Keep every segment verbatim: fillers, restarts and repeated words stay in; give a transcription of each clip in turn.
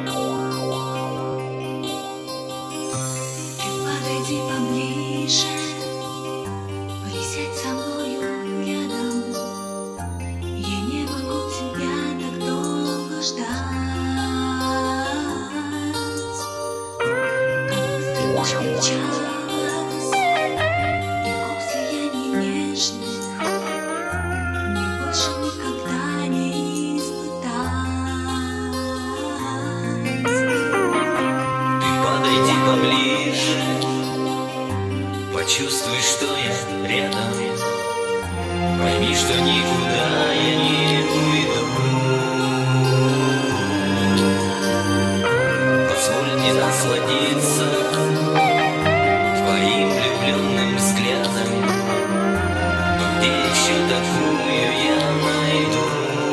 Подойди поближе, присядь со мною рядом. Я не могу тебя так долго ждать. Как быстро летит час, и вкус сияний нежных мне больше никогда не испытать. Ты подойди поближе, почувствуй, что я рядом. Пойми, что никуда я не уйду. Позволь мне насладиться твоим влюбленным взглядом. Но где еще такую я найду?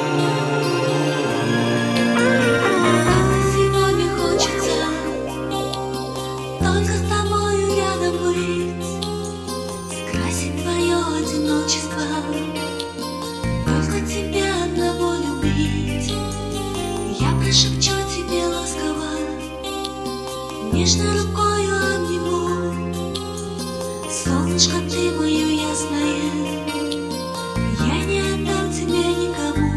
Как сегодня хочется только с тобою рядом быть, скрасить твое одиночество, только тебя одного любить. Я прошепчу тебе ласково, нежно рукою обниму. Солнышко, ты мое ясное, я не отдам тебя никому.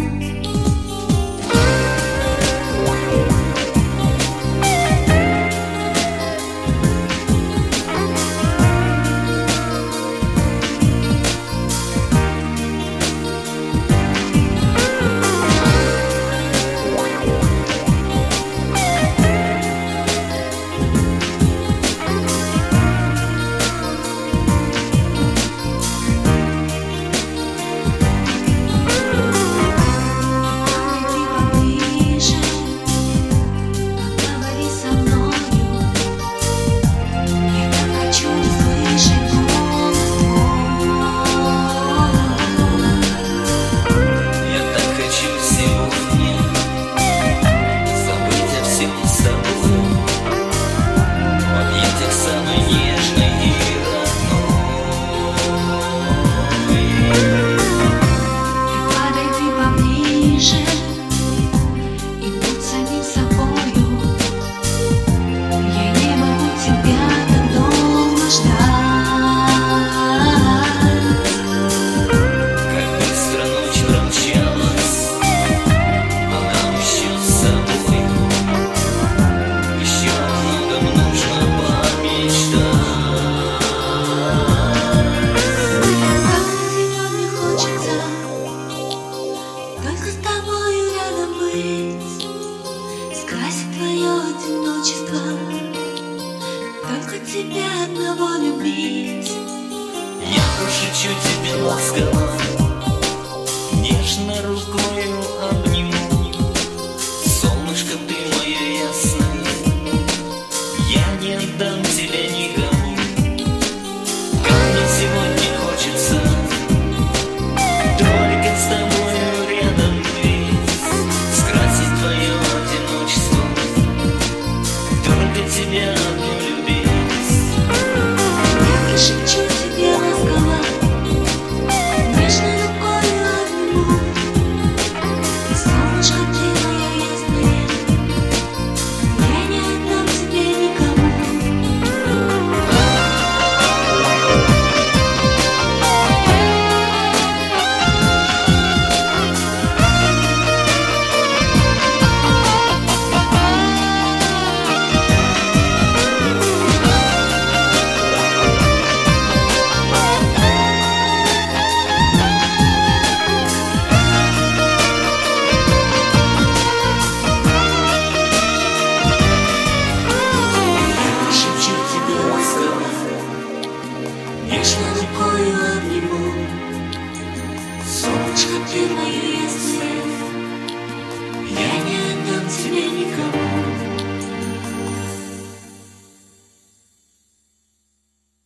Только с тобою рядом быть, скрасить твое одиночество, только тебя одного любить. Я пошепчу тебе ласково,